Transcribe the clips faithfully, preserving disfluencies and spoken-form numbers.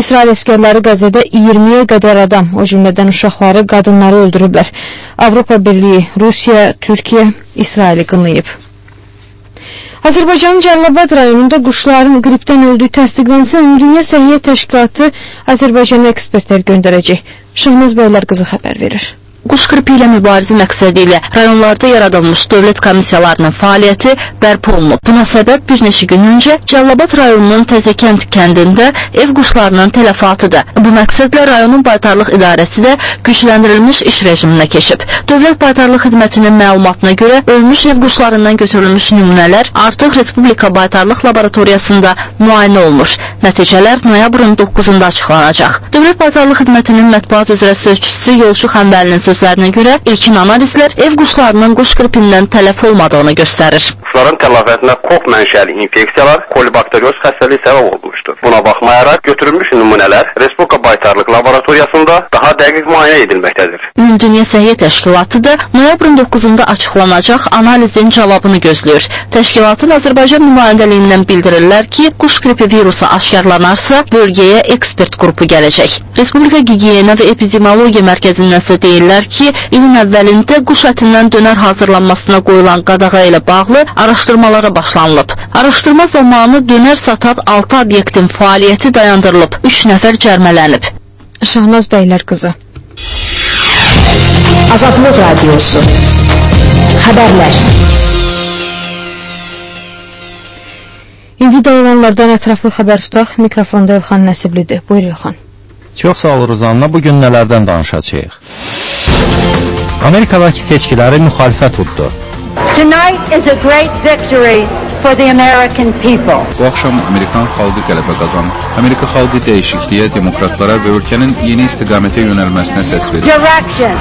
İsrail əskərləri Qəzzada iyirmiyə qədər adam, o cümlədən uşaqları, qadınları öldürüblər. Avropa Birliyi, Rusiya, Türkiyə İsraili qınayıb. Azərbaycanın Cəlilabad rayonunda quşların qripdən öldüyü təsdiqlənsə, Ümumdünya Səhiyyə Təşkilatı Azərbaycana ekspertlər göndərəcək. Şahnaz Bəylər qızı xəbər verir. Quş qripi ilə mübarizə məqsədi ilə rayonlarda yaradılmış dövlət komissiyalarının fəaliyyəti bərpa olunub. Buna səbəb bir neçə gün öncə Cəlilabad rayonunun Təzəkənd kəndində ev quşlarının tələfatıdır. Bu məqsədlə rayonun baytarlıq idarəsi də gücləndirilmiş iş rejiminə keçib. Dövlət Baytarlıq Xidmətinin məlumatına görə ölmüş ev quşlarından götürülmüş nümunələr artıq Respublika Baytarlıq Laboratoriyasında müayinə olunur. Nəticələr noyabrın doqquzunda açıqlanacaq. Dövlət Baytarlıq Xidmətinin mətbuat üzrə sözçüsü Yolçu Xəmbəlinin sözlərinə görə ilkin analizlər ev quşlarının quş qripindən tələf olmadığını göstərir. Quşların tələfətinə kok mənşəli infeksiyalar, kolibakterioz xəstəliyi səbəb olmuşdur. Buna baxmayaraq götürülmüş nümunələr Respublika Baytarlıq Laboratoriyasında daha dəqiq müayinə edilməkdədir. Ümumdünya Səhiyyə Təşkilatı da noyabrın doqquzunda açıqlanacaq analizin cavabını gözləyir. Təşkilatın Azərbaycan nümayəndəliyindən bildirirlər ki, quş qripi virusu aşkarlanarsa bölgəyə ekspert qrupu gələcək. Respublika Gigiyena və Epidemiologiya Mərkəzindənsə deyirlər ki, ilin əvvəlində quş ətindən dönər hazırlanmasına qoyulan qadağa ilə bağlı araşdırmalara başlanılıb. Araşdırma zamanı dönər satan altı obyektin fəaliyyəti dayandırılıb, üç nəfər cərmələnib. Şahnaz Bəylər qızı. Azadlıq Radiosu. Xəbərlər. İndi də olanlardan ətraflı xəbər tutaq. Mikrofonda İlxan Nəsiblidir. Buyur İlxan. Çox sağ ol Ruzanna. Bugün nələrdən danışacağıq? Amerikadakı seçkiləri müxalifət tutdu. Tonight is a great victory for the American people. Bu axşam Amerikan xalqı qələbə qazanıb. Amerika xalqı dəyişikliyə, demokratlara və ölkənin yeni istiqamətə yönəlməsinə səs verir. Direction.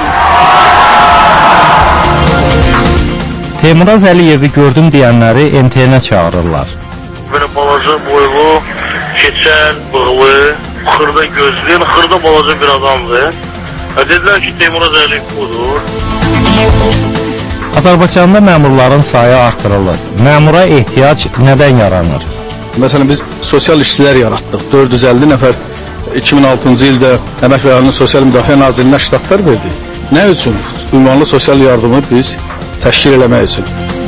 Teymuraz Əliyevi gördüm deyənləri M T N-ə çağırırlar. Belə balaca boylu, keçən, bığlı, xırda gözlü, xırda balaca bir adamdır. Dedilər ki, Teymuraz Əliyev budur. Azərbaycanda məmurların sayı artırılır. Məmura ehtiyac nədən yaranır? Məsələn, biz sosial işçilər yaratdıq. dörd yüz əlli nəfər iki min altıncı ildə Əmək və Əhalinin Sosial Müdafiə Nazirliyinə ştatlar verdik. Nə üçün? Ünvanlı sosial yardımı biz təşkil eləmək üçün.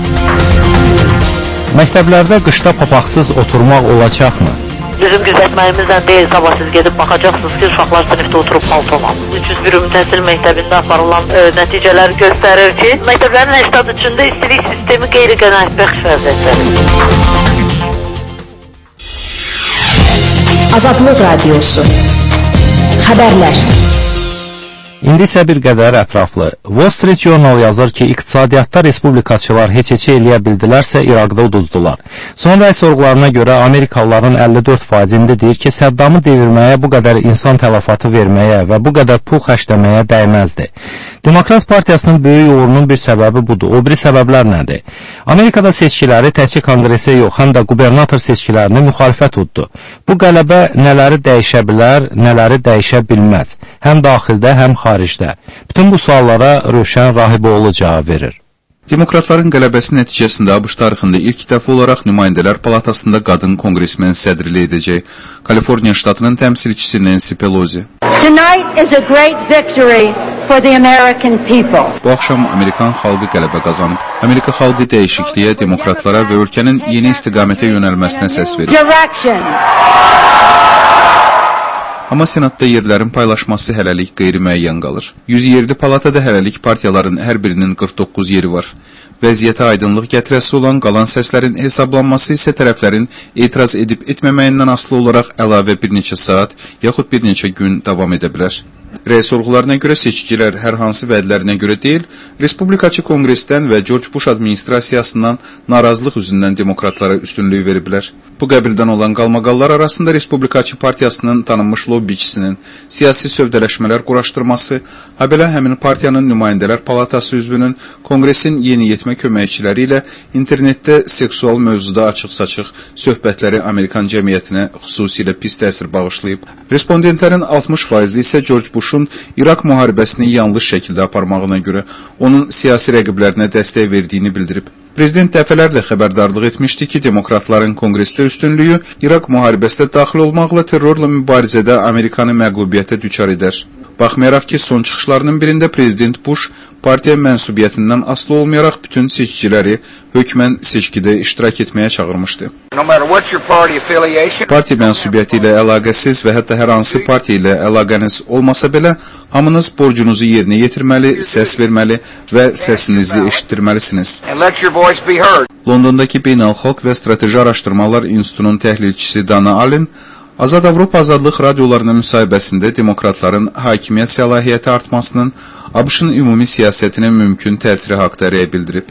Məktəblərdə qışda papaqsız oturmaq olacaqmı? Bizim güzətməyimizdən deyil, sabah siz gedib baxacaqsınız ki, uşaqlar sinifdə oturub paltola. üç yüz bir ümumi təhsil məktəbində aparılan e, nəticələr göstərir ki, məktəblərin həyat içində istilik sistemi qeyri-qənaətbəxş vəziyyətdədir. Azadlıq Radiosu. Xəbərlər. İndi isə bir qədər ətraflı. Wall Street Journal yazır ki, iqtisadiyyatda respublikaçılar heç-heçə eləyə bildilərsə İraqda uduzdular. Son rəy sorğularına görə Amerikalıların əlli dörd faizində deyir ki, Səddamı devirməyə, bu qədər insan tələfatı verməyə və bu qədər pul xərcləməyə dəyməzdi. Demokrat Partiyasının böyük uğurunun bir səbəbi budur. O biri səbəblər nədir? Amerikada seçkiləri təkcə konqresə yox, həm də qubernator seçkilərini müxalifət tutdu. Bu qələbə nələri dəyişə bilər, nələri dəyişə bilməz. Həm daxildə, həm xaricdə. Bütün bu suallara Rövşən Rahiboğlu cavab verir. Demokratların qələbəsi nəticəsində ABŞ tarixində ilk dəfə olaraq Nümayəndələr Palatasında qadın konqresmen sədrlik edəcək. Kaliforniya ştatının təmsilçisi Nancy Pelosi. Tonight is a great victory for the American people. Bu axşam Amerikan xalqı qələbə qazanıb. Amerika xalqı dəyişikliyə, demokratlara və ölkənin yeni istiqamətə yönəlməsinə səs verir. Direction. Amma Senatda yerlərin paylaşması hələlik qeyri-müəyyən qalır. yüz yerli palatada hələlik partiyaların hər birinin qırx doqquz yeri var. Vəziyyətə aydınlıq gətirəsi olan qalan səslərin hesablanması isə tərəflərin etiraz edib etməməyindən asılı olaraq əlavə bir neçə saat, yaxud bir neçə gün davam edə bilər. Rəy sorğularına görə seçicilər hər hansı vədlərinə görə deyil, Respublikaçı Konqresdən və George Bush administrasiyasından narazılıq üzündən demokratlara üstünlüyü veriblər. Bu qəbildən olan qalmaqallar arasında Respublikaçı Partiyasının tanınmış lobbiçisinin siyasi sövdələşmələr quraşdırması, habelə həmin partiyanın Nümayəndələr Palatası üzvünün Konqresin yeniyetmə köməkçiləri ilə internetdə seksual mövzuda açıq-saçıq söhbətləri Amerikan cəmiyyətinə xüsusilə pis təsir bağışlayıb. Respondentlərin altmış faizi isə George Bush'un İraq müharibəsini yanlış şəkildə aparmağına görə onun siyasi rəqiblərinə dəstək verdiyini bildirib. Prezident dəfələrlə xəbərdarlıq etmişdi ki, demokratların konqresdə üstünlüyü İraq müharibəsinə daxil olmaqla terrorla mübarizədə Amerikanı məğlubiyyətə düçar edər. Baxmayaraq ki, son çıxışlarının birində Prezident Bush partiya mənsubiyyətindən asılı olmayaraq bütün seçiciləri hökmən seçkidə iştirak etməyə çağırmışdı. Partiya mənsubiyyəti ilə əlaqəsiz və hətta hər hansı partiya ilə əlaqəniz olmasa belə, hamınız borcunuzu yerinə yetirməli, səs verməli və səsinizi eşitdirməlisiniz. Londondakı Beynəlxalq və Strateji Araşdırmalar İnstitutunun təhlilçisi Dana Allen, Azad Avropa Azadlıq radiolarına müsahibəsində demokratların hakimiyyət səlahiyyəti artmasının A B Ş-ın ümumi siyasətinə mümkün təsiri haqda rəy bildirib.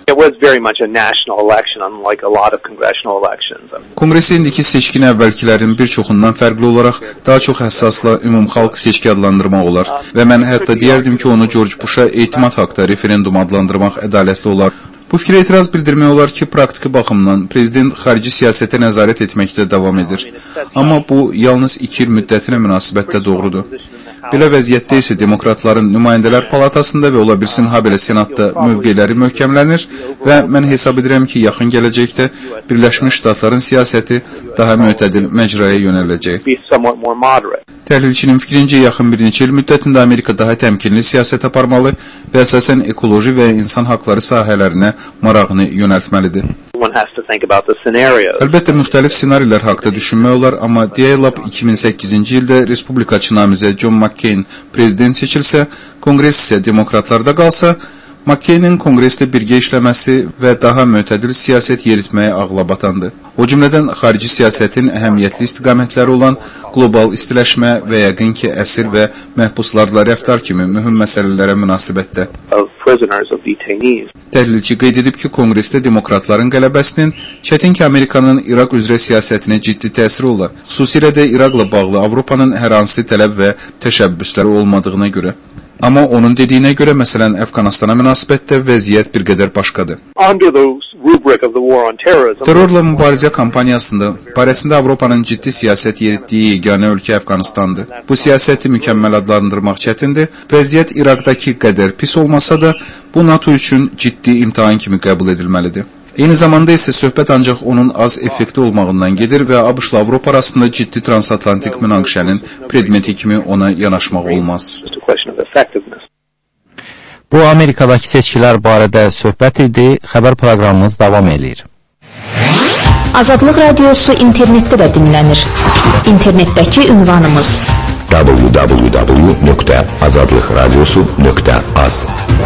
Konqresə indiki seçkin əvvəlkilərin bir çoxundan fərqli olaraq daha çox həssasla ümumxalq seçki adlandırmaq olar və mən hətta deyərdim ki, onu George Bush-a etimad haqda referendum adlandırmaq ədalətli olar. Bu fikrə etiraz bildirmək olar ki, praktiki baxımdan prezident xarici siyasətə nəzarət etməkdə davam edir. Amma bu, yalnız iki il müddətinə münasibətdə doğrudur. Belə vəziyyətdə isə demokratların nümayəndələr palatasında və ola bilsin ha belə senatda mövqeləri möhkəmlənir və mən hesab edirəm ki, yaxın gələcəkdə Birləşmiş Ştatların siyasəti daha mütədil məcraya yönələcək. Təhlilçinin fikrincə, yaxın bir neçə il müddətində Amerika daha təmkinli siyasət aparmalı və əsasən ekoloji və insan haqları sahələrinə marağını yönəltməlidir. Əlbəttə, müxtəlif ssenarilər haqda düşünmək olar, amma deyək lap iki min səkkizinci ildə Respublikaçı namizəd John McCain prezident seçilsə, konqres isə demokratlarda qalsa, McCainin konqresdə birgə işləməsi və daha mütədil siyasət yeritməyə ağla batandı. O cümlədən xarici siyasətin əhəmiyyətli istiqamətləri olan qlobal istiləşmə və yəqin ki, əsir və məhbuslarla rəftar kimi mühüm məsələlərə münasibətdə. Təhlilçi qeyd edib ki, konqresdə demokratların qələbəsinin çətin ki, Amerikanın İraq üzrə siyasətinə ciddi təsiri olar. Xüsusilə də İraqla bağlı Avropanın hər hansı tələb və təşəbbüsləri olmadığına görə. Amma onun dediyinə görə, məsələn, Əfqanistana münasibətdə vəziyyət bir qədər başqadır. Terrorla mübarizə kampaniyasında barəsində Avropanın ciddi siyasət yeritdiyi yeganə ölkə Əfqanistandır. Bu siyasəti mükəmməl adlandırmaq çətindir. Vəziyyət İraqdakı qədər pis olmasa da, bu NATO üçün ciddi imtahan kimi qəbul edilməlidir. Eyni zamanda isə söhbət ancaq onun az effekti olmağından gedir və A B Ş-la Avropa arasında ciddi transatlantik münaqişənin predmeti kimi ona yanaşmaq olmaz. Bu, Amerikadakı seçkilər barədə söhbət idi. Xəbər proqramımız davam edir. Azadlıq Radiosu internetdə də dinlənir. İnternetdəki ünvanımız w w w nöqtə azadlıq radiosu nöqtə az.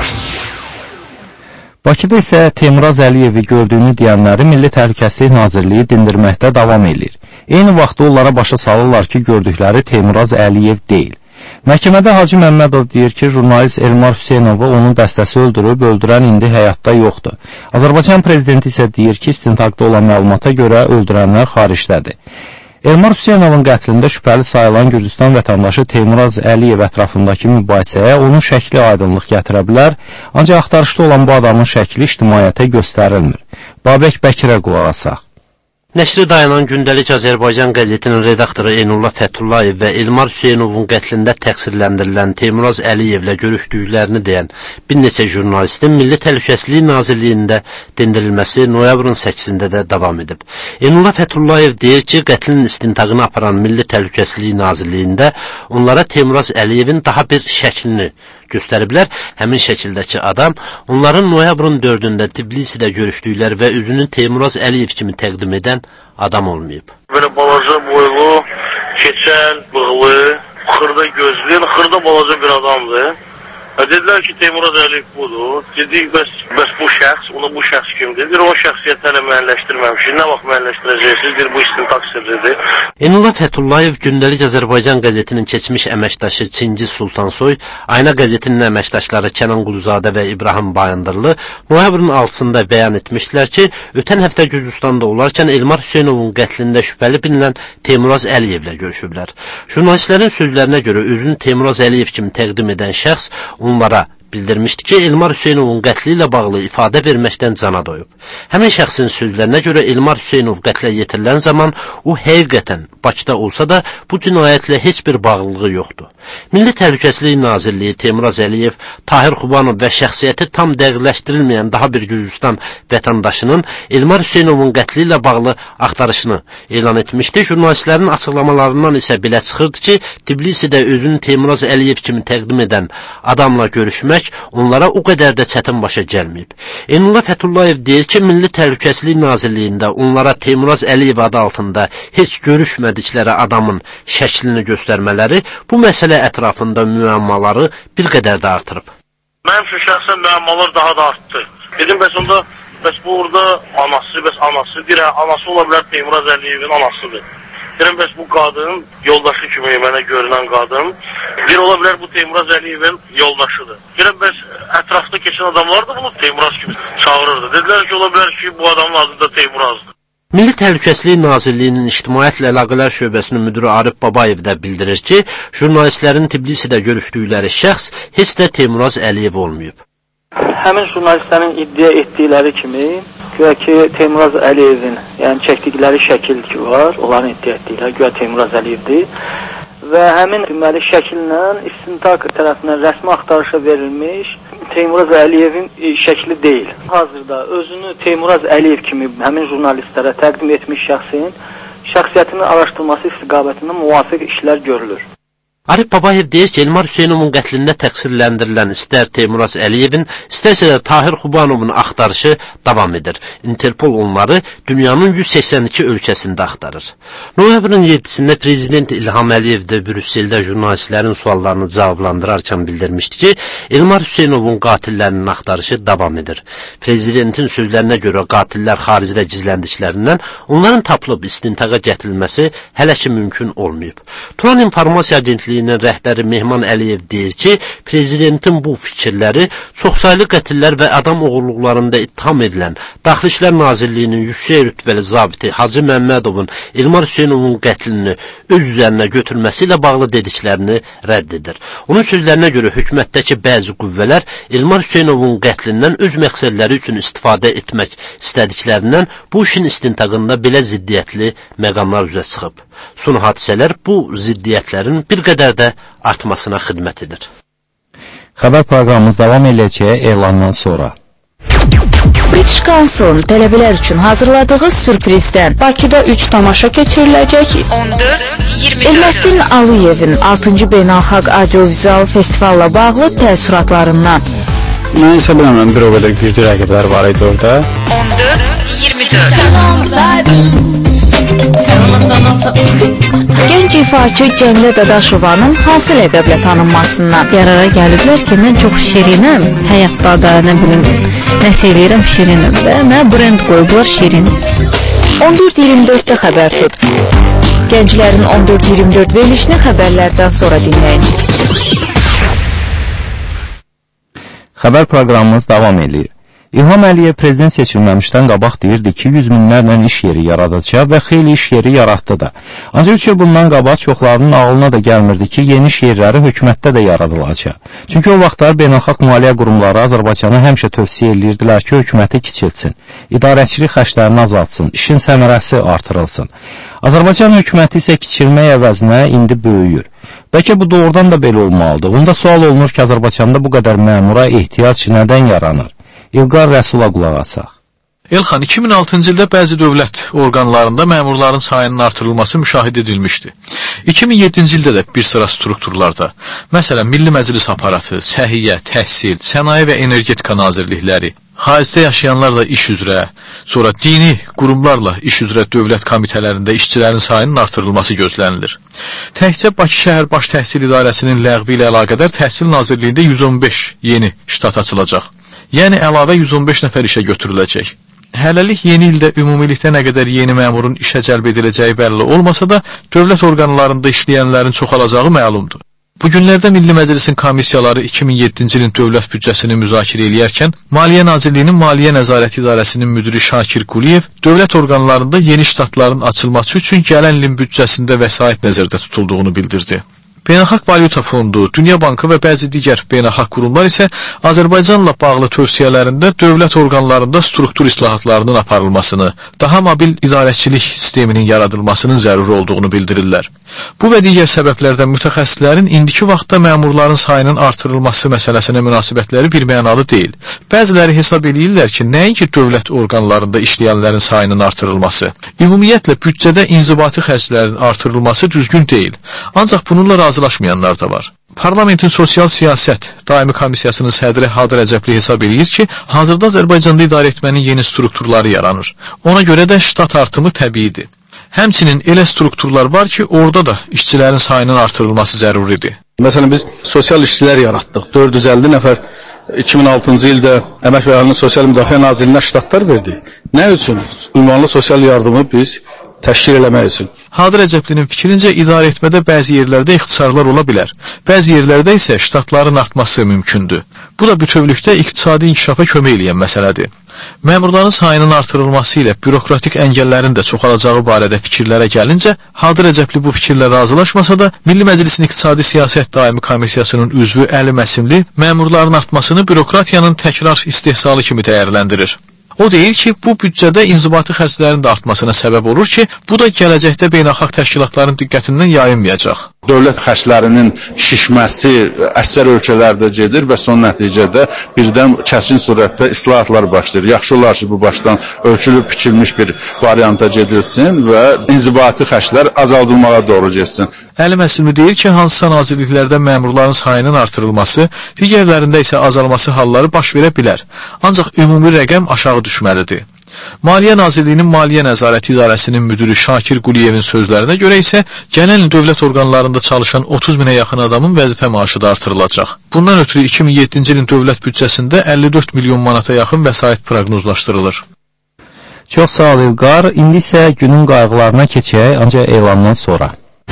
Bakıda isə Teymraz Əliyevi gördüyünü deyənləri Milli Təhlükəsizlik Nazirliyi dindirməkdə davam edir. Eyni vaxtda onlara başa salırlar ki, gördükləri Teymraz Əliyev deyil. Məhkəmədə Hacı Məmmədov deyir ki, jurnalist Elmar Hüseynovu onun dəstəsi öldürüb, öldürən indi həyatda yoxdur. Azərbaycan prezidenti isə deyir ki, istintaqda olan məlumata görə öldürənlər xaricdədir. Elmar Hüseynovun qətlində şübhəli sayılan Gürcüstan vətəndaşı Teymraz Əliyev ətrafındakı mübahisəyə onun şəkli aydınlıq gətirə bilər, ancaq axtarışda olan bu adamın şəkli ictimaiyyətə göstərilmir. Babək Bəkirə qulaq asaq. Nəşri dayanan gündəlik Azərbaycan qəzetinin redaktoru Eynullah Fəthullayev və Elmar Hüseynovun qətlində təqsirləndirilən Teymraz Əliyevlə görüşdüklərini deyən bir neçə jurnalistin Milli Təhlükəsizlik Nazirliyində dindirilməsi noyabrın səkkizində də davam edib. Eynullah Fəthullayev deyir ki, qətlin istintaqını aparan Milli Təhlükəsizlik Nazirliyində onlara Teymraz Əliyevin daha bir şəklini göstəriblər. Həmin şəkildəki adam onların noyabrın dördündə Tbilisidə görüşdükləri və üzünü Teymraz Əliyev kimi təqdim edən adam olmayıb. Belə balaca boylu, keçəl, bığlı, xırda gözlü, xırda balaca bir adamdır. Dedilər ki, Teymraz Əliyev budur. Dedik, bəs, bəs bu şəxs, ona bu şəxs kimdir? Bir o şəxsiyyətləri müəyyənləşdirməmişik. Nə vaxt müəyyənləşdirəcəksiniz? Bir bu istintaq sirridir. Eynullah Fəthullayev gündəlik Azərbaycan qəzetinin keçmiş əməkdaşı Çingiz Sultansoy, Ayna qəzetinin əməkdaşları Kənan Quluzadə və İbrahim Bayındırlı noyabrın altısında bəyan etmişdilər ki, ötən həftə Gürcüstanda olarkən Elmar Hüseynovun qətlində şübhəli bilinən Teymraz Əliyevlə görüşüblər. Jurnalistlərin sözlərinə görə özünü Teymraz Əliyev kimi təqdim edən şəxs onlara bildirmişdi ki, Elmar Hüseynovun qətli ilə bağlı ifadə verməkdən cana doyub. Həmin şəxsin sözlərinə görə Elmar Hüseynov qətlə yetirilən zaman o həqiqətən Bakıda olsa da bu cinayətlə heç bir bağlılığı yoxdur. Milli Təhlükəsizlik Nazirliyi Teymuraz Əliyev, Tahir Xubanov və şəxsiyyəti tam dəqiqləşdirilməyən daha bir Gürcüstan vətəndaşının Elmar Hüseynovun qətli ilə bağlı axtarışını elan etmişdi. Jurnalistlərin açıqlamalarından isə belə çıxırdı ki, Tbilisidə özünü Teymuraz Əliyev kimi təqdim edən adamla görüşmək onlara o qədər də çətin başa gəlməyib. Eynullah Fəthullayev deyir ki, Milli Təhlükəsizlik Nazirliyində onlara Teymuraz Əliyev adı altında heç görüşmədikləri adamın şəklini göstərmələri bu məsələ ətrafında müəmmaları bir qədər də artırıb. Mənim üçün şəxsən müəmmalar daha da artdı. Dedim, bəs onda, bəs bu orada anası, bəs anası, bir anası ola bilər Teymuraz Əliyevin anasıdır. Deyirəm, bəs bu qadın, yoldaşı kimi mənə görünən qadın, bir ola bilər bu Teymuraz Əliyevin yoldaşıdır. Deyirəm, bəs ətrafda keçən adamlar da bunu Teymuraz kimi çağırırdı. Dedilər ki, ola bilər ki, bu adamın adı da Teymurazdır. Milli Təhlükəsizlik Nazirliyinin İctimaiyyətlə Əlaqələr Şöbəsinin müdürü Arif Babayev də bildirir ki, jurnalistlərin Tbilisidə görüşdükləri şəxs heç də Teymuraz Əliyev olmayıb. Həmin jurnalistlərin iddia etdikləri kimi, güya ki, Teymuraz Əliyevin, yəni çəkdikləri şəkil ki var, onların iddia etdikləri, güya Teymuraz Əliyevdir və həmin deməli şəkillə istintaq tərəfindən rəsmi axtarışa verilmiş Teymuraz Əliyevin şəkli deyil. Hazırda özünü Teymuraz Əliyev kimi həmin jurnalistlərə təqdim etmiş şəxsin şəxsiyyətinin araşdırılması istiqamətində müvafiq işlər görülür. Arif Babayev deyir ki, Elmar Hüseynovun qətlində təqsirləndirilən istər Teymuraz Əliyevin, istərsə də Tahir Xubanovun axtarışı davam edir. Interpol onları dünyanın yüz səksən iki ölkəsində axtarır. Noyabrın yeddisində Prezident İlham Əliyev də Brüsseldə jurnalistlərin suallarını cavablandırarkən bildirmişdi ki, Elmar Hüseynovun qatillərinin axtarışı davam edir. Prezidentin sözlərinə görə qatillər xaricdə gizləndiklərindən onların tapılıb istintaqa gətirilməsi hələ ki mümkün olmayıb. Turan İnformasiya Agentliyi rəhbəri Mehman Əliyev deyir ki, Prezidentin bu fikirləri çoxsaylı qətillər və adam oğurluqlarında ittiham edilən Daxili İşlər Nazirliyinin yüksək rütbəli zabiti Hacı Məmmədovun Elmar Hüseynovun qətlini öz üzərinə götürməsi ilə bağlı dediklərini rədd edir. Onun sözlərinə görə hökumətdəki bəzi qüvvələr Elmar Hüseynovun qətlindən öz məqsədləri üçün istifadə etmək istədiklərindən bu işin istintaqında belə ziddiyyətli məqamlar üzə çıxıb. Son hadisələr bu ziddiyyətlərin bir qədər də artmasına xidmət edir. Xəbər proqramımız davam edəcək elandan sonra. British Council tələbələr üçün hazırladığı sürprizdən Bakıda üç tamaşa keçiriləcək. on dörd iyirmi dörd Elməddin Aliyevin altıncı Beynəlxalq Audiovizual Festival'la bağlı təəssüratlarından. Mən isə bilməm, bir o qədər güclü rəqiblər var idi orada. on dörd iyirmi dörd Gənc ifaçı Cəmilə Dadaşovanın hansı ləqəblə tanınmasından qərara gəliblər ki, mən çox şirinəm, həyatda da, nə bilim, nəsə eləyirəm şirinim və mənə brend qoyublar şirin. on dörd iyirmi dörddə xəbər tut. Gənclərin on dörd iyirmi dörd verilişini xəbərlərdən sonra dinləyin. Xəbər proqramımız davam edir. İlham Əliyev prezident seçilməmişdən qabaq deyirdi ki, yüz minlərlə iş yeri yaradacaq və xeyli iş yeri yaratdı da. Ancaq üç il bundan qabaq çoxlarının ağlına da gəlmirdi ki, yeni iş yerləri hökumətdə də yaradılacaq. Çünki o vaxtlar beynəlxalq maliyyə qurumları Azərbaycana həmişə tövsiyə edirdilər ki, hökuməti kiçiltsin, idarəçilik xərclərini azaltsın, işin səmərəsi artırılsın. Azərbaycan hökuməti isə kiçilmək əvəzinə indi böyüyür. Bəlkə bu doğrudan da belə olmalıdır. Onda sual olunur ki, Azərbaycanda bu qədər məmura ehtiyac nədən yaranır? İlqar Rəsula qulaq asaq. Elxan, iki min altıncı ildə bəzi dövlət orqanlarında məmurların sayının artırılması müşahidə edilmişdi. iki min yeddinci ildə də bir sıra strukturlarda, məsələn, Milli Məclis aparatı, səhiyyə, təhsil, sənaye və energetika nazirlikləri, xaricdə yaşayanlarla iş üzrə, sonra dini qurumlarla iş üzrə dövlət komitələrində işçilərin sayının artırılması gözlənilir. Təkcə Bakı şəhər baş təhsil idarəsinin ləğvi ilə əlaqədar Təhsil Nazirliyində yüz on beş yeni ştat açılacaq. Yəni əlavə yüz on beş nəfər işə götürüləcək. Hələlik yeni ildə ümumilikdə nə qədər yeni məmurun işə cəlb ediləcəyi bəlli olmasa da, dövlət orqanlarında işləyənlərin çoxalacağı məlumdur. Bu günlərdə Milli Məclisin komissiyaları iki min yeddinci ilin dövlət büdcəsini müzakirə edərkən, Maliyyə Nazirliyinin Maliyyə Nəzarəti İdarəsinin müdiri Şakir Quliyev dövlət orqanlarında yeni ştatların açılması üçün gələn ilin büdcəsində vəsait nəzərdə tutulduğunu bildirdi. Beynəlxalq Valyuta Fondu, Dünya Bankı və bəzi digər beynəlxalq qurumlar isə Azərbaycanla bağlı tövsiyələrində dövlət orqanlarında struktur islahatlarının aparılmasını, daha mobil idarəçilik sisteminin yaradılmasının zəruri olduğunu bildirirlər. Bu və digər səbəblərdən mütəxəssislərin indiki vaxtda məmurların sayının artırılması məsələsinə münasibətləri bir mənalı deyil. Bəziləri hesab edirlər ki, nəinki dövlət orqanlarında işləyənlərin sayının artırılması, ümumiyyətlə büdcədə inzibati xərclərin artırılması düzgün deyil. Ancaq bununla razılaşmayanlar da var. Parlamentin Sosial Siyasət Daimi Komissiyasının sədri Hadı Rəcəbli hesab edir ki, hazırda Azərbaycanda idarə etmənin yeni strukturları yaranır. Ona görə də ştat artımı təbiidir. Həmçinin elə strukturlar var ki, orada da işçilərin sayının artırılması zəruridir. Məsələn, biz sosial işçilər yaratdıq. dörd yüz əlli nəfər iki min altıncı ildə Əmək və Əhalinin Sosial Müdafiə Nazirliyinə ştatlar verdik. Nə üçün? Ünvanlı sosial yardımı biz təşkil eləmək üçün. Hadı Rəcəblinin fikrincə idarə etmədə bəzi yerlərdə ixtisarlar ola bilər. Bəzi yerlərdə isə ştatların artması mümkündür. Bu da bütövlükdə iqtisadi inkişafa kömək edən məsələdir. Məmurların sayının artırılması ilə bürokratik əngəllərin də çoxalacağı barədə fikirlərə gəlincə, Hadı Rəcəbli bu fikirlə razılaşmasa da, Milli Məclisin İqtisadi Siyasət Daimi Komissiyasının üzvü Əli Məsimli məmurların artmasını bürokratiyanın təkrar istehsalı kimi dəyərləndirir. O deyir ki, bu büdcədə inzibati xərclərin də artmasına səbəb olur ki, bu da gələcəkdə beynəlxalq təşkilatların diqqətindən yayınmayacaq. Dövlət xərclərinin şişməsi əksər ölkələrdə gedir və son nəticədə birdən kəskin surətdə islahatlar başlayır. Yaxşı olar ki, bu başdan ölçülüb biçilmiş bir varianta gedilsin və inzibati xərclər azaldılmağa doğru getsin. Əli Məsimli deyir ki, hansısa nazirliklərdə məmurların sayının artırılması, digərlərində isə azalması halları baş verə bilər. Ancaq ümumi rəqəm aşağı düşməlidir. Maliyyə Nazirliyinin Maliyyə Nəzarəti İdarəsinin müdürü Şakir Quliyevin sözlərinə görə isə gələn il dövlət orqanlarında çalışan otuz minə yaxın adamın vəzifə maaşı da artırılacaq. Bundan ötürü iki min yeddinci ilin dövlət büdcəsində əlli dörd milyon manata yaxın vəsait proqnozlaşdırılır. Çox sağ ol İlqar. İndi isə günün qayğılarına keçək, ancaq elandan sonra.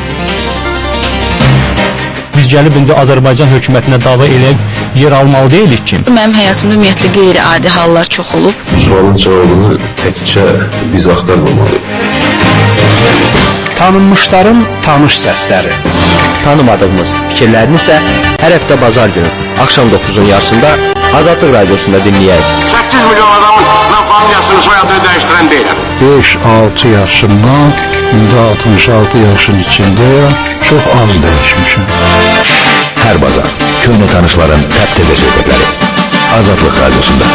Biz gəlib indi Azərbaycan hökumətinə dava eləyib yer almalı deyilik ki. Mənim həyatımda ümumiyyətlə qeyri-adi hallar çox olub. Sualın cavabını təkcə biz axtarmamalıyıq. Tanınmışların tanış səsləri. Tanımadığımız fikirlərini isə hər həftə bazar günü axşam doqquzun yarısında Azadlıq Radiosunda dinləyək. səkkiz milyon adamın mən familiyasını, soyadını dəyişdirən deyiləm. beş altı yaşından indi altmış altı yaşın içində çox az dəyişmişim. Hər bazar köhnə tanışların təptəzə söhbətləri Azadlıq Radiosunda.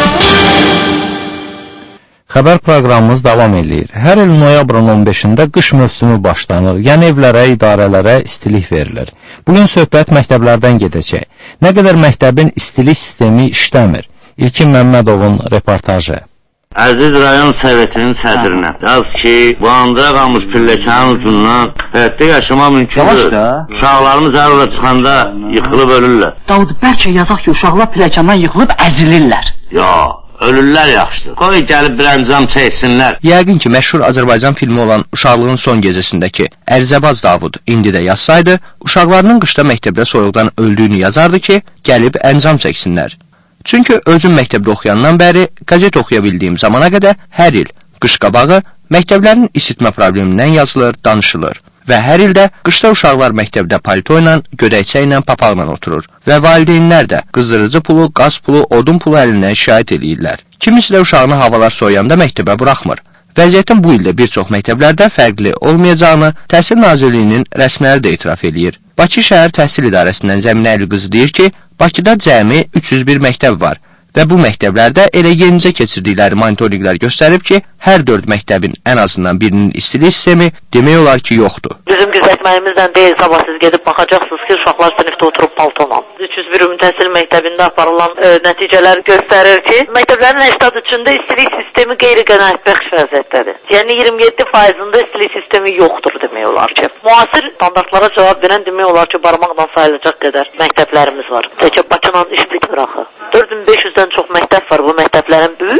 Xəbər proqramımız davam edir. Hər il noyabrın on beşində qış mövsümü başlanır. Yəni evlərə, idarələrə istilik verilir. Bugün söhbət məktəblərdən gedəcək. Nə qədər məktəbin istilik sistemi işləmir? İlkin Məmmədovun reportajı. Əziz rayon sovetinin sədrinə, yaz ki, bu anda qalmış pilləkənin ucundan həyətdə yaşamaq mümkündür. Uşaqlarımız hər ora çıxanda yıxılıb ölürlər. Davud, bəlkə yazaq ki, uşaqlar pilləkəndən yıxılıb əzilirlər. Yox. Ölürlər yaxşıdır. Qoy gəlib bir əncam çəksinlər. Yəqin ki, məşhur Azərbaycan filmi olan Uşaqlığın son gecəsindəki Ərzəbaz Davud indi də yazsaydı, uşaqlarının qışda məktəbdə soyuqdan öldüyünü yazardı ki, gəlib əncam çəksinlər. Çünki özüm məktəbdə oxuyandan bəri qəzet oxuya bildiyim zamana qədər hər il qış qabağı məktəblərin isitmə problemindən yazılır, danışılır. Və hər ildə qışda uşaqlar məktəbdə palto ilə, gödəkçə ilə, papaqla oturur və valideynlər də qızdırıcı pulu, qaz pulu, odun pulu əlindən şikayət edirlər. Kimisi də uşağını havalar soyuyanda məktəbə buraxmır. Vəziyyətin bu ildə bir çox məktəblərdə fərqli olmayacağını Təhsil Nazirliyinin rəsmiləri də etiraf edir. Bakı Şəhər Təhsil İdarəsindən Zəminə Əli qızı deyir ki, Bakıda cəmi üç yüz bir məktəb var və bu məktəblərdə elə yenicə keçirdikləri monitorinqlər göstərib ki, hər dörd məktəbin ən azından birinin istilik sistemi demək olar ki, yoxdur. Bizim gözlətməyimizdən deyil, sabah siz gedib baxacaqsınız ki, uşaqlar sinifdə oturub paltola. üç yüz bir ümumi təhsil məktəbində aparılan e, nəticələr göstərir ki, məktəblərin səksən üçündə istilik sistemi qeyri-qənaətbəxş vəziyyətdədir. Yəni iyirmi yeddi faizində istilik sistemi yoxdur demək olar ki. Müasir standartlara cavab verən demək olar ki, barmaqla sayılacaq qədər məktəblərimiz var. Təkcə Bakınan iş bitmir axı. dörd min beş yüzdən çox məktəb var. Bu məktəblərin böyük əksəriyyəti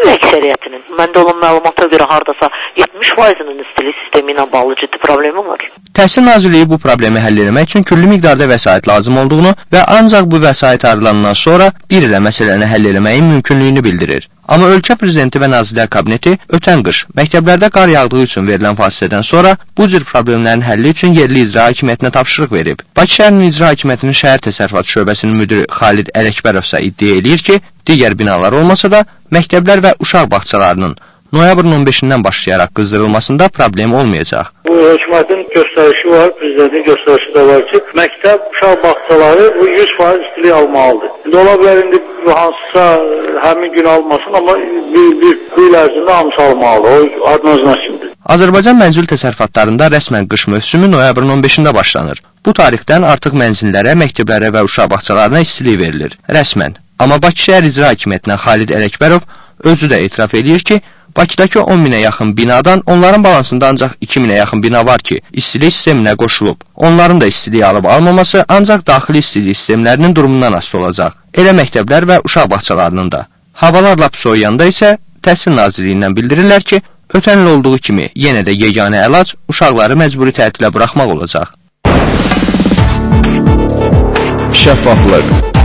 vilayətinin. Məndə olan məlumata görə hardasa yetmiş faizinin istilik sistemi ilə bağlı ciddi problemi var. Təhsil Nazirliyi bu problemi həll etmək üçün küllü miqdarda vəsait lazım olduğunu və ancaq bu vəsait ayrılandan sonra bir ilə məsələni həll etməyin mümkünlüyünü bildirir. Amma ölkə prezidenti və Nazirlər Kabineti ötən qış məktəblərdə qar yağdığı üçün verilən fasilədən sonra bu cür problemlərin həlli üçün yerli icra hakimiyyətinə tapşırıq verib. Bakı şəhərinin icra hakimiyyətinin şəhər təsərrüfatı şöbəsinin müdiri Xalid Ələkbərov isə iddia eləyir ki, digər binalar olmasa da məktəblər və uşaq bağçalarının noyabrın on beşindən başlayaraq qızdırılmasında problem olmayacaq. Bu hökumətin göstərişi var, prezidentin göstərişi də var ki, məktəb, uşaq bağçaları bu yüz faiz istilik almalıdır. İndi ola bilər indi hansısa həmin gün almasın, amma bir, bir, bir il ərzində hamısı almalıdır. O adınızın açımdır. Azərbaycan mənzil təsərrüfatlarında rəsmən qış mövsümü noyabrın on beşində başlanır. Bu tarixdən artıq mənzillərə, məktəblərə və uşaq bağçalarına istilik verilir. Rəsmən. Amma Bakı şəhər icra hakimiyyətinə Xalid Ələkbərov özü də etiraf edir ki, Bakıdakı on minə yaxın binadan onların balansında ancaq iki minə yaxın bina var ki, istilik sisteminə qoşulub. Onların da istiliyi alıb almaması ancaq daxili istilik sistemlərinin durumundan asılı olacaq. Elə məktəblər və uşaq bağçalarının da. Havalar lap soyuyanda isə Təhsil Nazirliyindən bildirirlər ki, ötən il olduğu kimi yenə də yeganə əlac uşaqları məcburi tətilə buraxmaq olacaq. Şəffaflıq.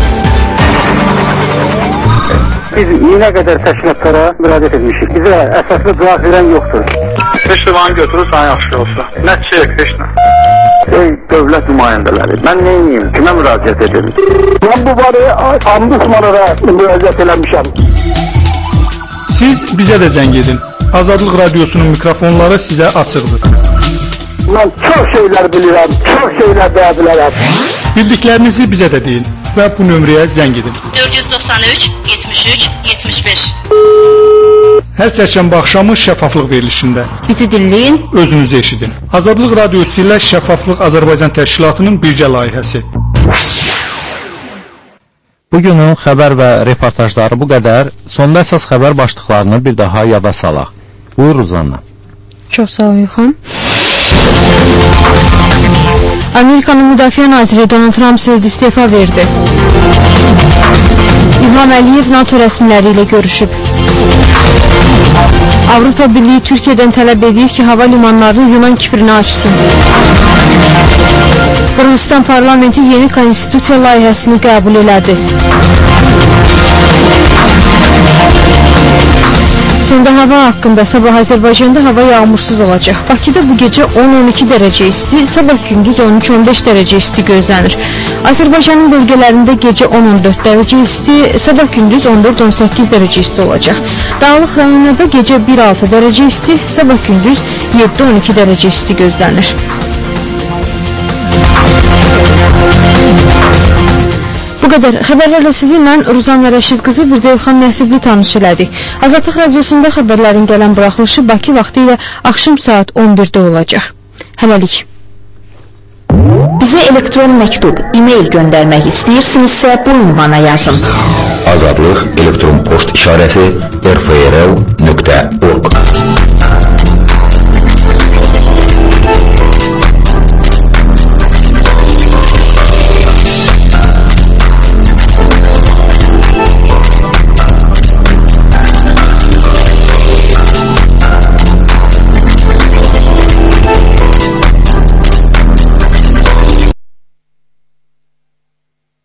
Biz minə qədər təşkilatlara müraciət etmişik. Bizə əsaslı cavab verən yoxdur. Heç də bana götürür, sana yaxşı olsa. Nəticə yox, heç nə. Ey dövlət nümayəndələri, mən neyim, kimə müraciət edim? Mən bu barəyə ombudsmana müraciət eləmişəm. Siz bizə də zəng edin. Azadlıq Radiosunun mikrofonları sizə açıqdır. Mən çox şeylər bilirəm, çox şeylər deyə bilərəm. Bildiklərinizi bizə də deyin və bu nömrəyə zəng edin. dörd yüz doxsan üç, yetmiş üç, yetmiş beş. Hər çərşənbə axşamı şəffaflıq verilişində. Bizi dinləyin, özünüzü eşidin. Azadlıq Radiosu ilə Şəffaflıq Azərbaycan Təşkilatının birgə layihəsi. Bugünün xəbər və reportajları bu qədər. Sonda əsas xəbər başlıqlarını bir daha yada salaq. Buyur Ruzanna. Çox sağ olun, xan. Amerikanın Müdafiə Naziri Donald Rumsfeld istefa verdi. İlham Əliyev NATO rəsmiləri ilə görüşüb. Avropa Birliyi Türkiyədən tələb edir ki, hava limanlarını Yunan Kiprinə açsın. Qırğızistan parlamenti yeni konstitusiya layihəsini qəbul elədi. Sonda hava haqqında sabah Azərbaycanda hava yağmursuz olacaq. Bakıda bu gecə on on iki dərəcə isti, sabah gündüz on üç on beş dərəcə isti gözlənir. Azərbaycanın bölgələrində gecə on on dörd dərəcə isti, sabah gündüz on dörd on səkkiz dərəcə isti olacaq. Dağlıq rayonlarda gecə bir altı dərəcə isti, sabah gündüz yeddi on iki dərəcə isti gözlənir. Bu qədər. Xəbərlərlə sizinlə Ruzanna Rəşid qızı bir də İlxan Nəsibli tanış elədik. Azadlıq Radiosunda xəbərlərin gələn buraxılışı Bakı vaxtı ilə axşam saat on birdə olacaq. Hələlik. Bizə elektron məktub, e-mail göndərmək istəyirsinizsə bu ünvana yazın. Azadlıq elektron post işarəsi r f r l nöqtə org